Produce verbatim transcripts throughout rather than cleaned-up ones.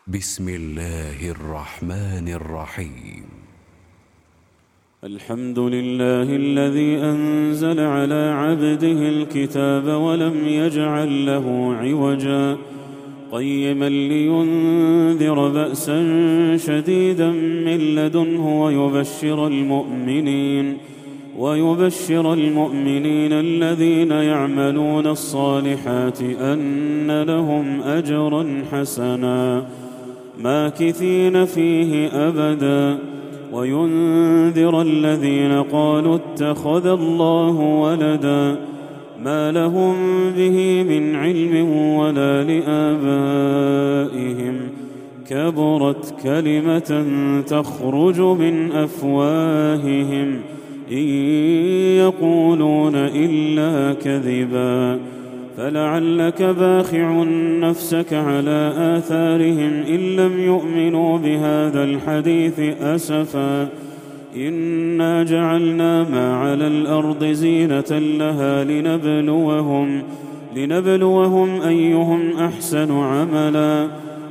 بسم الله الرحمن الرحيم. الحمد لله الذي أنزل على عبده الكتاب ولم يجعل له عوجا قيما لينذر بأسا شديدا من لدنه ويبشر المؤمنين ويبشر المؤمنين الذين يعملون الصالحات أن لهم أجرا حسنا ماكثين فيه أبدا وينذر الذين قالوا اتخذ الله ولدا ما لهم به من علم ولا لآبائهم كبرت كلمة تخرج من أفواههم إن يقولون إلا كذبا فلعلك باخع نفسك على آثارهم إن لم يؤمنوا بهذا الحديث أسفا إنا جعلنا ما على الأرض زينة لها لنبلوهم لنبلوهم أيهم أحسن عملا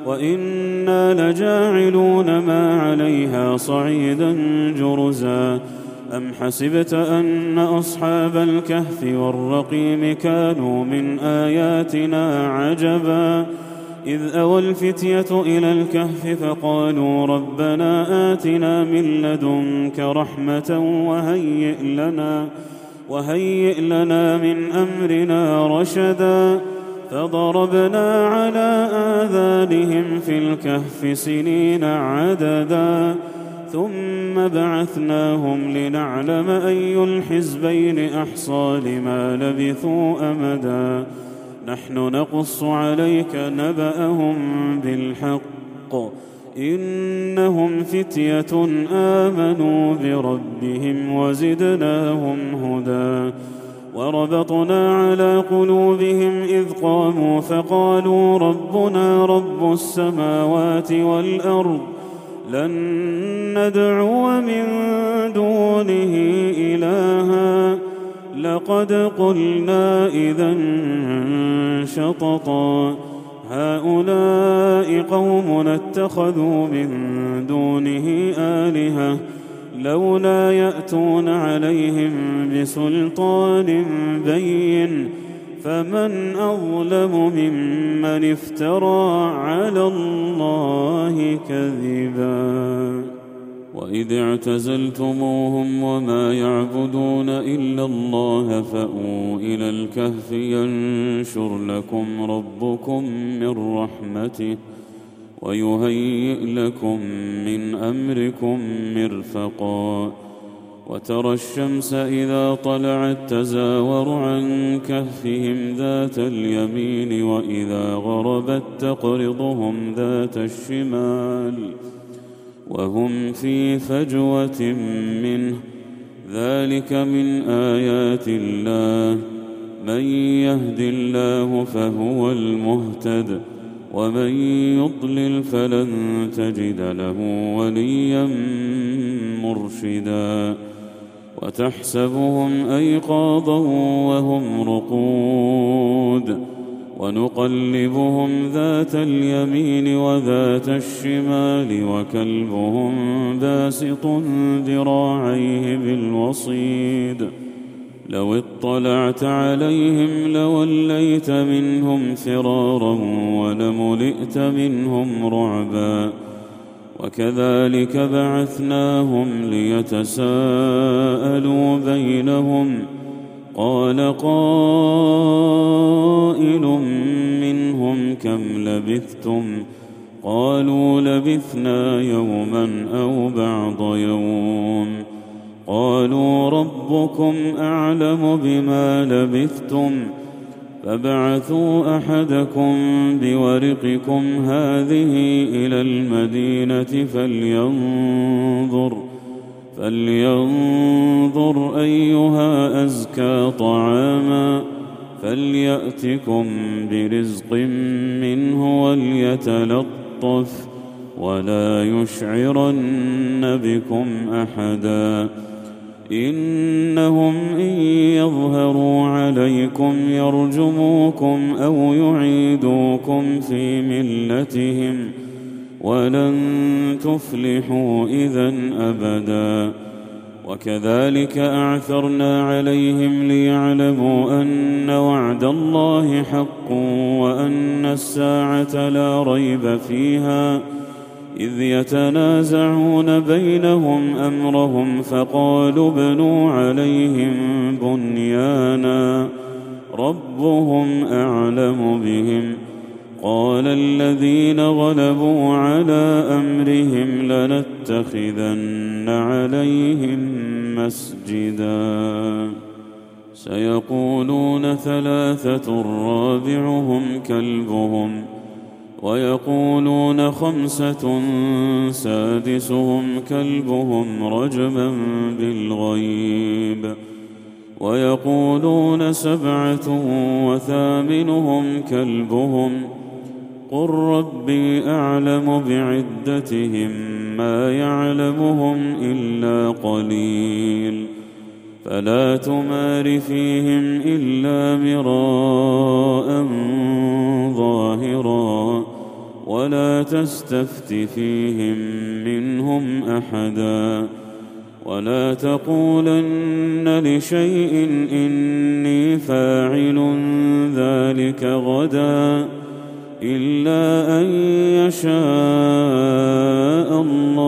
وإنا لجاعلون ما عليها صعيدا جرزا أم حسبت أن أصحاب الكهف والرقيم كانوا من آياتنا عجبا إذ أوى الفتية إلى الكهف فقالوا ربنا آتنا من لدنك رحمة وهيئ لنا وهيئ لنا من أمرنا رشدا فضربنا على آذانهم في الكهف سنين عددا ثم بعثناهم لنعلم أي الحزبين أحصى لما لبثوا أمدا نحن نقص عليك نبأهم بالحق إنهم فتية آمنوا بربهم وزدناهم هدى وربطنا على قلوبهم إذ قاموا فقالوا ربنا رب السماوات والأرض لن ندعو من دونه إلها لقد قلنا إذا شططا هؤلاء قومنا اتخذوا من دونه آلهة لولا يأتون عليهم بسلطان بين فمن أظلم ممن افترى على الله كذبا وإذ اعتزلتموهم وما يعبدون إلا الله فأووا إلى الكهف ينشر لكم ربكم من رحمته ويهيئ لكم من أمركم مرفقا وترى الشمس إذا طلعت تزاور عن كهفهم ذات اليمين وإذا غربت تقرضهم ذات الشمال وهم في فجوة منه ذلك من آيات الله من يهد الله فهو المهتد ومن يضلل فلن تجد له وليا مرشدا وتحسبهم أيقاظا وهم رقود ونقلبهم ذات اليمين وذات الشمال وكلبهم باسط ذراعيه بالوصيد لو اطلعت عليهم لوليت منهم فرارا ولملئت منهم رعبا وكذلك بعثناهم ليتساءلوا بينهم قال قائل منهم كم لبثتم قالوا لبثنا يوما أو بعض يوم قالوا ربكم أعلم بما لبثتم فابعثوا أحدكم بورقكم هذه إلى المدينة فلينظر فلينظر أيها أزكى طعاما فليأتكم برزق منه وليتلطف ولا يشعرن بكم أحدا إنهم إن يظهروا عليكم يرجموكم أو يعيدوكم في ملتهم ولن تفلحوا إذا أبدا. وكذلك أعثرنا عليهم ليعلموا أن وعد الله حق وأن الساعة لا ريب فيها، إذ يتنازعون بينهم أمرهم فقالوا ابنوا عليهم بنيانا ربهم أعلم بهم. قال الذين غلبوا على أمرهم لنتخذن عليهم مسجدا. سيقولون ثلاثة رابعهم كلبهم ويقولون خمسة سادسهم كلبهم رجما بالغيب ويقولون سبعة وثامنهم كلبهم قل ربي أعلم بعدتهم ما يعلمهم إلا قليل فلا تمار فيهم إلا مراء ظاهرا ولا تستفت فيهم منهم أحدا ولا تقولن لشيء إني فاعل ذلك غدا إلا أن يشاء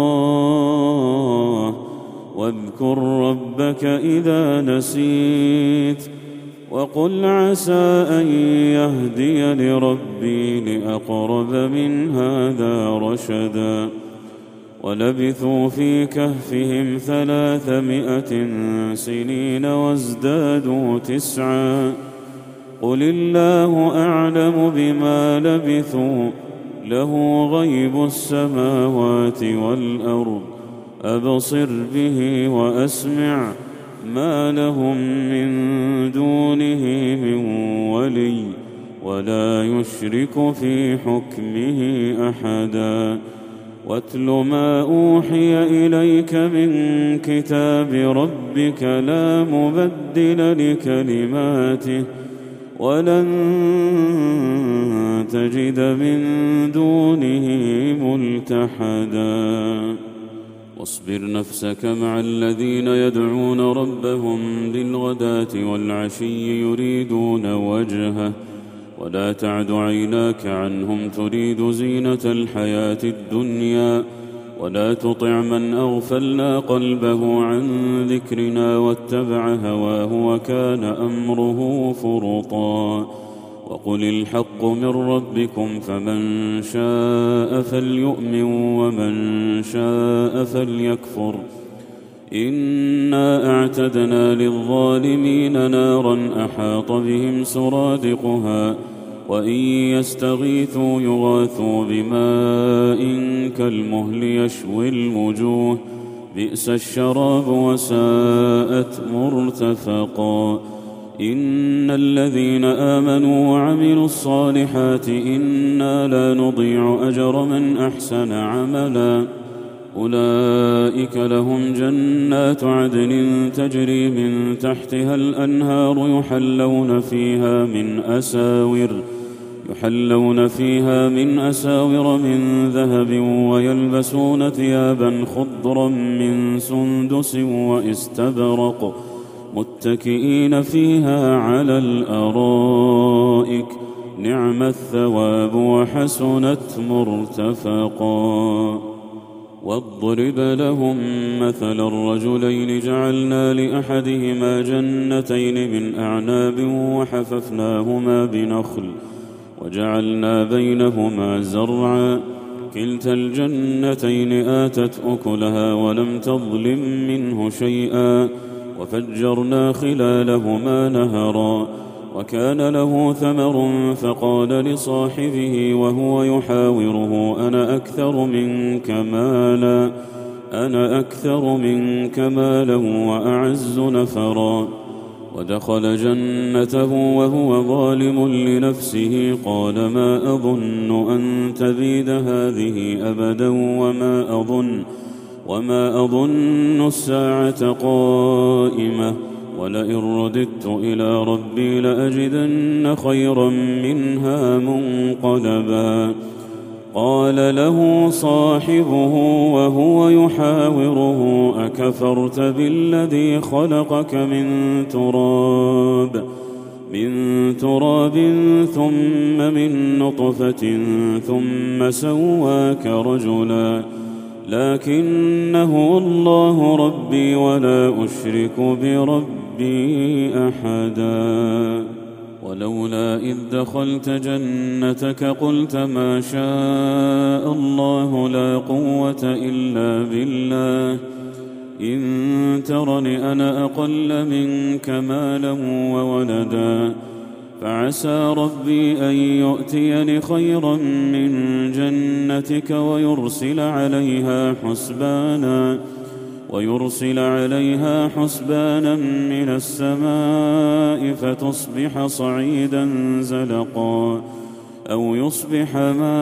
الله واذكر ربك إذا نسيت وقل عسى أن يهدي لربي لأقرب من هذا رشدا. ولبثوا في كهفهم ثلاثمائة سنين وازدادوا تسعا قل الله أعلم بما لبثوا له غيب السماوات والأرض أبصر به وأسمع ما لهم من دونه من ولي ولا يشرك في حكمه أحدا. واتل ما أوحي إليك من كتاب ربك لا مبدل لكلماته ولن تجد من دونه ملتحدا. واصبر نفسك مع الذين يدعون ربهم بالغداة والعشي يريدون وجهه ولا تعد عيناك عنهم تريد زينة الحياة الدنيا ولا تطع من أغفلنا قلبه عن ذكرنا واتبع هواه وكان أمره فرطا. وقل الحق من ربكم فمن شاء فليؤمن ومن شاء فليكفر إنا أعتدنا للظالمين نارا أحاط بهم سرادقها وإن يستغيثوا يغاثوا بماء كالمهل يشوي الوجوه بئس الشراب وساءت مرتفقا. إن الذين آمنوا وعملوا الصالحات إنا لا نضيع أجر من أحسن عملا أولئك لهم جنات عدن تجري من تحتها الأنهار يحلون فيها من أساور يحلون فيها من أساور من ذهب ويلبسون ثيابا خضرا من سندس واستبرق متكئين فيها على الأرائك نعم الثواب وحسنت مرتفقا. واضرب لهم مثل الرجلين جعلنا لأحدهما جنتين من أعناب وحففناهما بنخل وجعلنا بينهما زرعا كلتا الجنتين آتت أكلها ولم تظلم منه شيئا وفجرنا خلالهما نهرا وكان له ثمر فقال لصاحبه وهو يحاوره أنا أكثر منك مالا أنا أكثر منك مالا وأعز نفرا ودخل جنته وهو ظالم لنفسه قال ما أظن أن تبيد هذه أبدا وما أظن وما أظن الساعة قائمة ولئن رددت إلى ربي لأجدن خيرا منها منقلبا قال له صاحبه وهو يحاوره أكفرت بالذي خلقك من تراب من تراب ثم من نطفة ثم سواك رجلا لكنه الله ربي ولا أشرك بربي أحدا ولولا إذ دخلت جنتك قلت ما شاء الله لا قوة إلا بالله إن ترني أنا أقل منك مالا وولدا فعسى ربي أن يؤتيني خيرا من جنتك ويرسل عليها حسبانا ويرسل عليها حسبانا من السماء فتصبح صعيدا زلقا أو يصبح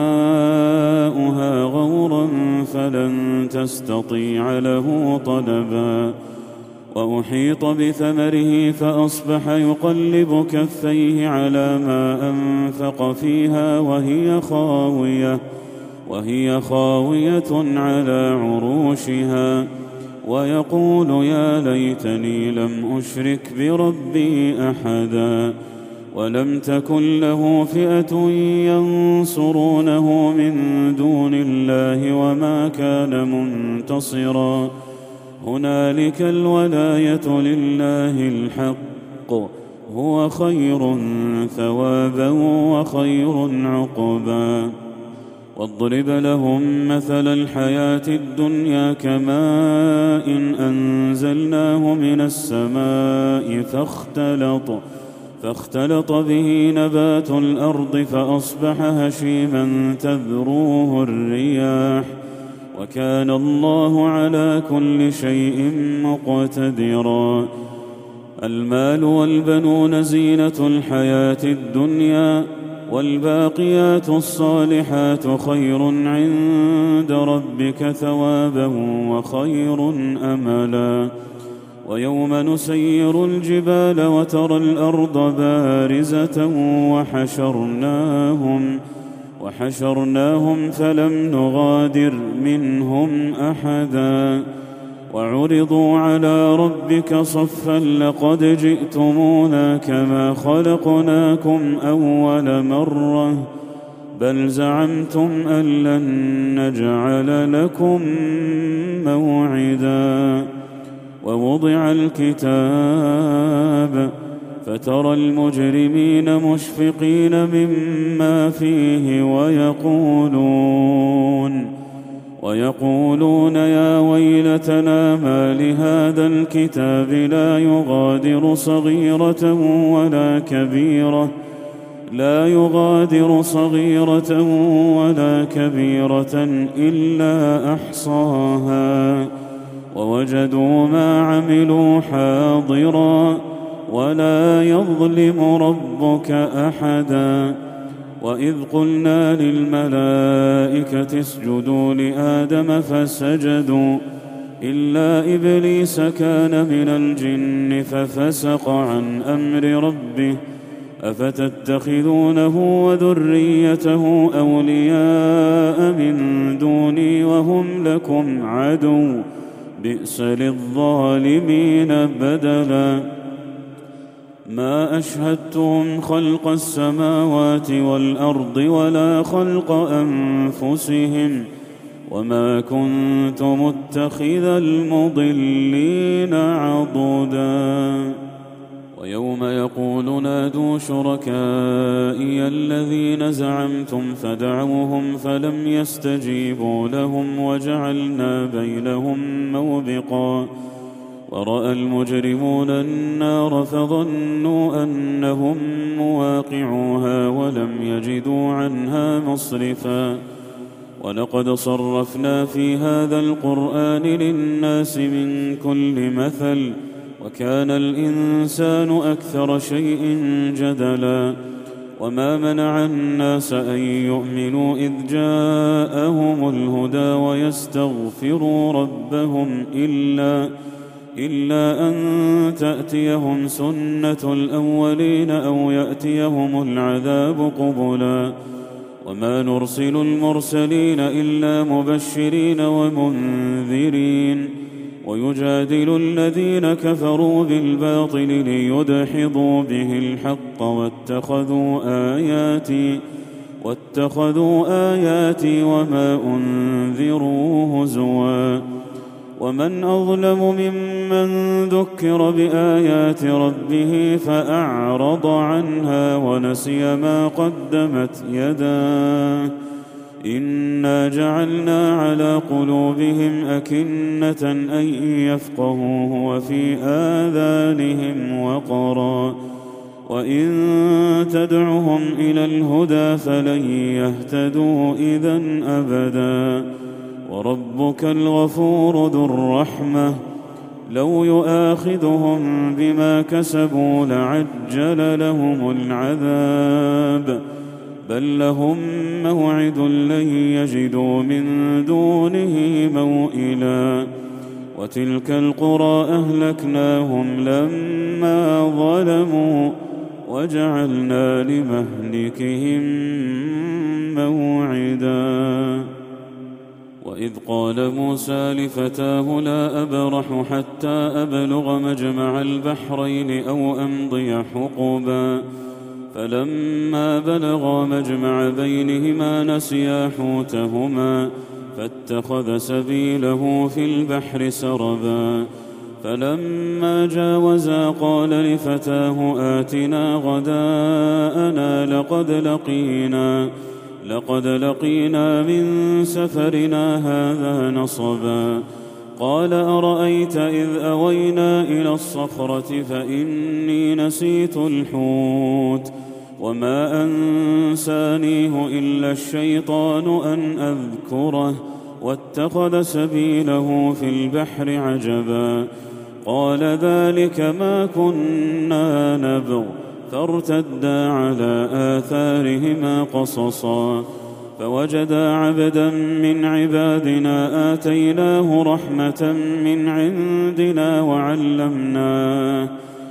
ماؤها غورا فلن تستطيع له طلبا وأحيط بثمره فأصبح يقلب كفيه على ما أنفق فيها وهي خاوية وهي خاوية على عروشها ويقول يا ليتني لم أشرك بربي أحدا ولم تكن له فئة ينصرونه من دون الله وما كان منتصرا هنالك الولاية لله الحق هو خير ثوابا وخير عقبا واضرب لهم مثل الحياة الدنيا كماء إن أنزلناه من السماء فاختلط فاختلط به نبات الأرض فأصبح هشيما تذروه الرياح وكان الله على كل شيء مقتدرا المال والبنون زينة الحياة الدنيا والباقيات الصالحات خير عند ربك ثوابا وخير أملا ويوم نسير الجبال وترى الأرض بارزة وحشرناهم وحشرناهم فلم نغادر منهم أحدا وعرضوا على ربك صفا لقد جئتمونا كما خلقناكم أول مرة بل زعمتم أن لن نجعل لكم موعدا ووضع الكتاب فترى المجرمين مشفقين مما فيه ويقولون ويقولون يا ويلتنا ما لهذا الكتاب لا يغادر صغيرة ولا كبيرة لا يغادر صغيرة ولا كبيرة إلا أحصاها ووجدوا ما عملوا حاضرا ولا يظلم ربك أحدا وإذ قلنا للملائكة اسجدوا لآدم فسجدوا إلا إبليس كان من الجن ففسق عن أمر ربه أفتتخذونه وذريته أولياء من دوني وهم لكم عدو بئس للظالمين بدلا ما أشهدتهم خلق السماوات والأرض ولا خلق أنفسهم وما كنت متخذ المضلين عضدا ويوم يقول نادوا شركائي الذين زعمتم فدعوهم فلم يستجيبوا لهم وجعلنا بينهم موبقا ورأى المجرمون النار فظنوا أنهم مواقعوها ولم يجدوا عنها مصرفا ولقد صرفنا في هذا القرآن للناس من كل مثل وكان الإنسان أكثر شيء جدلا وما منع الناس أن يؤمنوا إذ جاءهم الهدى ويستغفروا ربهم إلا إلا أن تأتيهم سنة الأولين أو يأتيهم العذاب قبلا وما نرسل المرسلين إلا مبشرين ومنذرين ويجادل الذين كفروا بالباطل ليدحضوا به الحق واتخذوا آياتي واتخذوا آياتي وما أنذروا هزوا ومن أظلم ممن ذكر بآيات ربه فأعرض عنها ونسي ما قدمت يداه إنا جعلنا على قلوبهم أكنة أن يفقهوه وفي آذانهم وقرا وإن تدعهم إلى الهدى فلن يهتدوا إذن أبدا وربك الغفور ذو الرحمة لو يؤاخذهم بما كسبوا لعجل لهم العذاب بل لهم موعد لن يجدوا من دونه موئلا وتلك القرى أهلكناهم لما ظلموا وجعلنا لمهلكهم موعدا وإذ قال موسى لفتاه لا أبرح حتى أبلغ مجمع البحرين أو أمضي حقبا فلما بلغا مجمع بينهما نسيا حوتهما فاتخذ سبيله في البحر سربا فلما جاوزا قال لفتاه آتنا غداءنا لقد لقينا لقد لقينا من سفرنا هذا نصبا قال أرأيت إذ أوينا إلى الصخرة فإني نسيت الحوت وما أنسانيه إلا الشيطان أن أذكره واتخذ سبيله في البحر عجبا قال ذلك ما كنا نبغ فارتدا على آثارهما قصصا فوجدا عبدا من عبادنا آتيناه رحمة من عندنا وعلمناه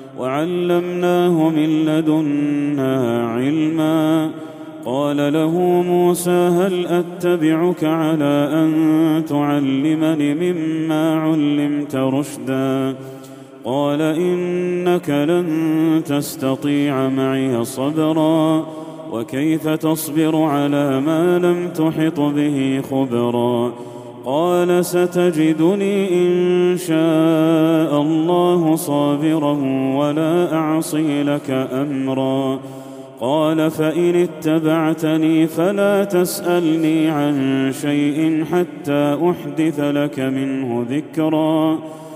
وعلمناه من لدنا علما قال له موسى هل أتبعك على أن تعلمني مما علمت رشدا قال إنك لن تستطيع معي صبرا وكيف تصبر على ما لم تحط به خبرا قال ستجدني إن شاء الله صابرا ولا أعصي لك أمرا قال فإن اتبعتني فلا تسألني عن شيء حتى أحدث لك منه ذكرا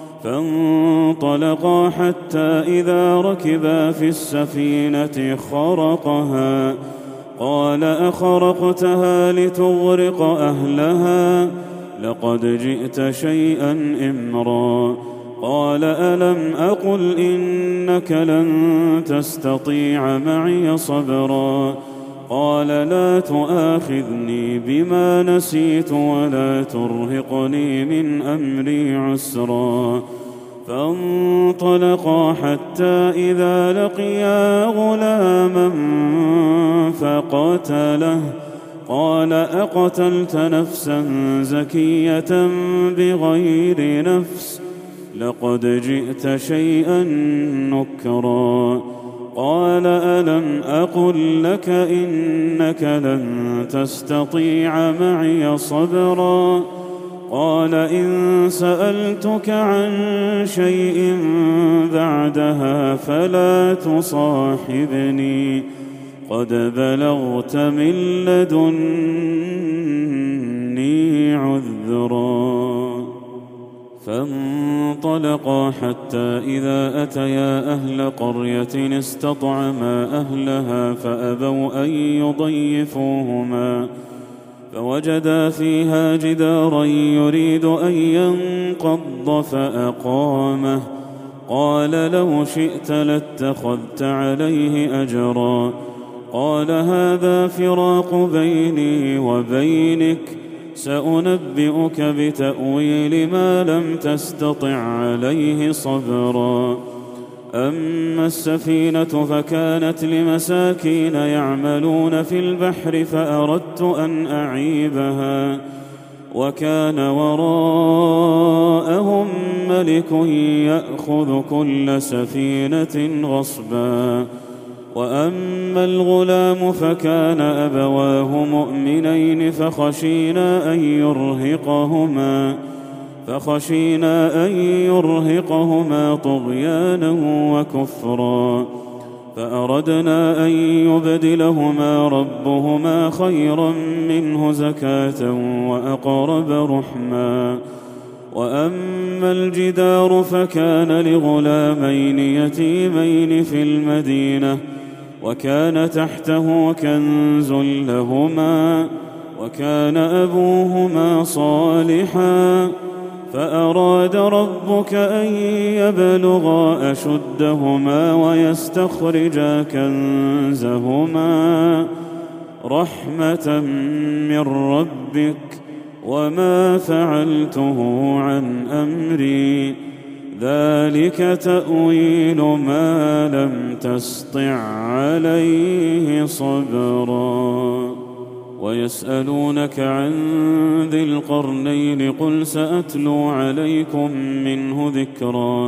فانطلقا حتى إذا ركبا في السفينة خرقها قال أخرقتها لتغرق أهلها لقد جئت شيئا إمرا قال ألم أقل إنك لن تستطيع معي صبرا قال لا تؤاخذني بما نسيت ولا ترهقني من أمري عسرا فانطلقا حتى إذا لقيا غلاما فقتله قال أقتلت نفسا زكية بغير نفس لقد جئت شيئا نكرا قال ألم أقل لك إنك لن تستطيع معي صبرا قال إن سألتك عن شيء بعدها فلا تصاحبني قد بلغت من لدني عذرا فانطلقا حتى إذا أتيا أهل قرية استطعما أهلها فأبوا أن يضيفوهما فوجدا فيها جدارا يريد أن ينقض فأقامه قال لو شئت لاتخذت عليه أجرا قال هذا فراق بيني وبينك سأنبئك بتأويل ما لم تستطع عليه صبرا أما السفينة فكانت لمساكين يعملون في البحر فأردت أن أعيبها وكان وراءهم ملك يأخذ كل سفينة غصبا. وأما الغلام فكان أبواه مؤمنين فخشينا أن يرهقهما فخشينا أن يرهقهما طغيانا وكفرا فأردنا أن يبدلهما ربهما خيرا منه زكاة وأقرب رحما. وأما الجدار فكان لغلامين يتيمين في المدينة وكان تحته كنز لهما وكان أبوهما صالحا فأراد ربك أن يبلغا أشدهما ويستخرجا كنزهما رحمة من ربك وما فعلته عن أمري ذلك تأويل ما لم تسطع عليه صبرا. ويسألونك عن ذي القرنين قل سأتلو عليكم منه ذكرا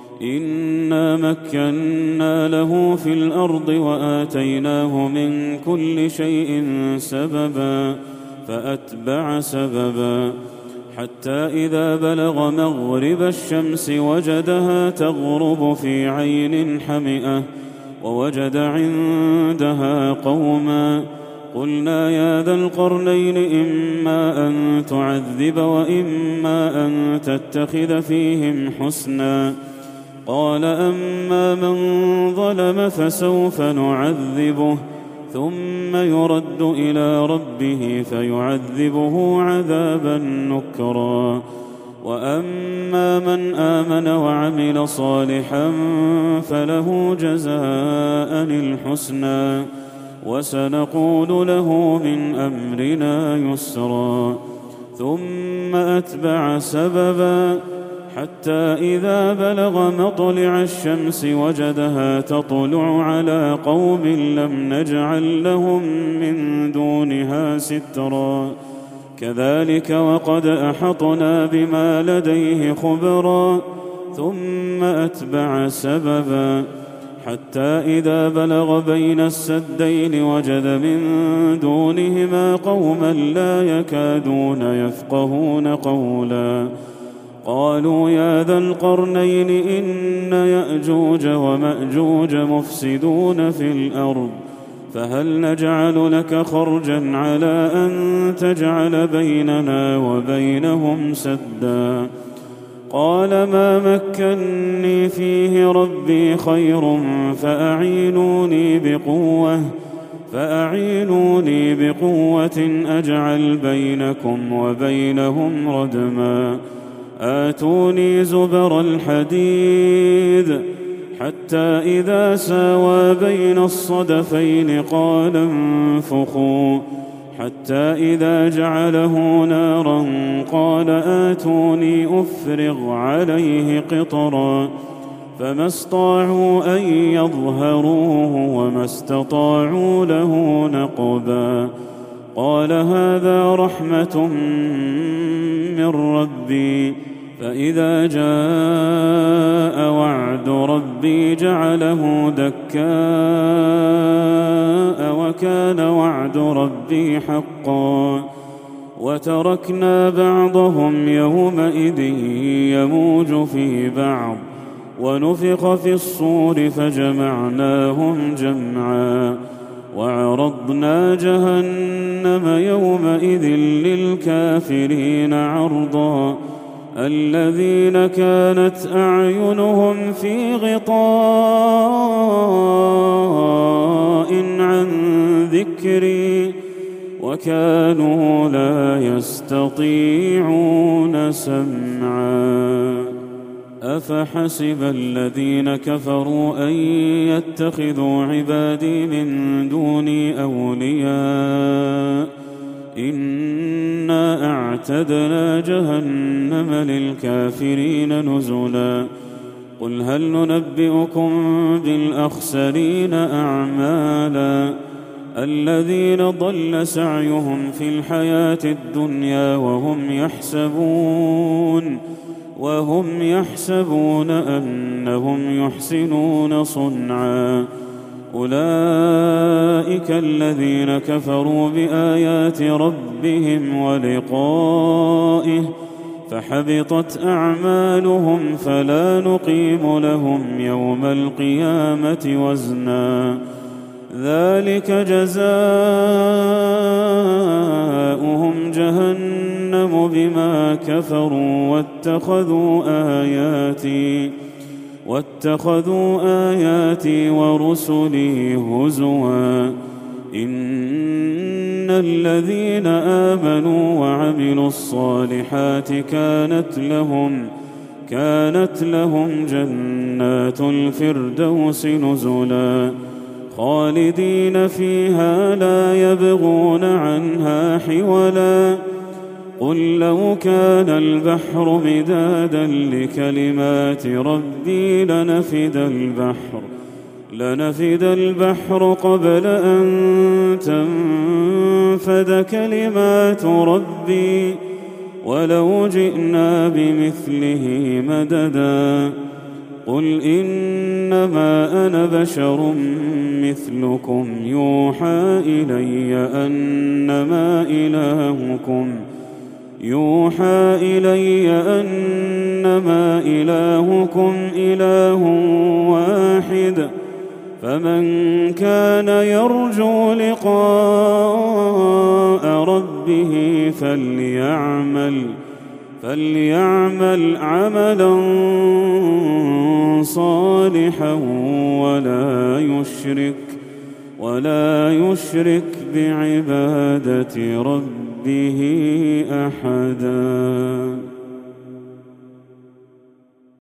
إنا مكنا له في الأرض وآتيناه من كل شيء سببا فأتبع سببا حتى إذا بلغ مغرب الشمس وجدها تغرب في عين حمئة ووجد عندها قوما قلنا يا ذا القرنين إما أن تعذب وإما أن تتخذ فيهم حسنا قال أما من ظلم فسوف نعذبه ثم يرد إلى ربه فيعذبه عذابا نكرا وأما من آمن وعمل صالحا فله جزاء الحسنى وسنقول له من أمرنا يسرا ثم أتبع سببا حتى إذا بلغ مطلع الشمس وجدها تطلع على قوم لم نجعل لهم من دونها سترا كذلك وقد أحطنا بما لديه خبرا ثم أتبع سببا حتى إذا بلغ بين السدين وجد من دونهما قوما لا يكادون يفقهون قولا قالوا يا ذا القرنين إن يأجوج ومأجوج مفسدون في الأرض فهل نجعل لك خرجا على أن تجعل بيننا وبينهم سدا قال ما مكني فيه ربي خير فأعينوني بقوة فأعينوني بقوة أجعل بينكم وبينهم ردما آتوني زبر الحديد حتى إذا ساوى بين الصدفين قال انفخوا حتى إذا جعله نارا قال آتوني أفرغ عليه قطرا فما استطاعوا أن يظهروه وما استطاعوا له نقبا قال هذا رحمة من ربي فإذا جاء وعد ربي جعله دكاء وكان وعد ربي حقا وتركنا بعضهم يومئذ يموج في بعض ونفخ في الصور فجمعناهم جمعا وعرضنا جهنم يومئذ للكافرين عرضا الذين كانت أعينهم في غطاء عن ذكري وكانوا لا يستطيعون سمعا أفحسب الذين كفروا أن يتخذوا عبادي من دوني أولياء إنا أعتدنا جهنم للكافرين نزلا قل هل ننبئكم بالأخسرين أعمالا الذين ضل سعيهم في الحياة الدنيا وهم يحسبون وهم يحسبون أنهم يحسنون صنعا أولئك الذين كفروا بآيات ربهم ولقائه فحبطت أعمالهم فلا نقيم لهم يوم القيامة وزنا ذلك جزاؤهم جهنم بما كفروا واتخذوا آياتي واتخذوا آياتي ورسلي هزوا إن الذين آمنوا وعملوا الصالحات كانت لهم كانت لهم جنات الفردوس نزلا خالدين فيها لا يبغون عنها حولا قل لو كان البحر مدادا لكلمات ربي لنفد البحر لنفد البحر قبل أن تنفد كلمات ربي ولو جئنا بمثله مددا قل إنما أنا بشر مثلكم يوحى إلي أنما إلهكم يوحى إلي أنما إلهكم إله واحد فمن كان يرجو لقاء ربه فليعمل فليعمل عملا صالحا ولا يشرك ولا يشرك بعبادة ربه أحدا.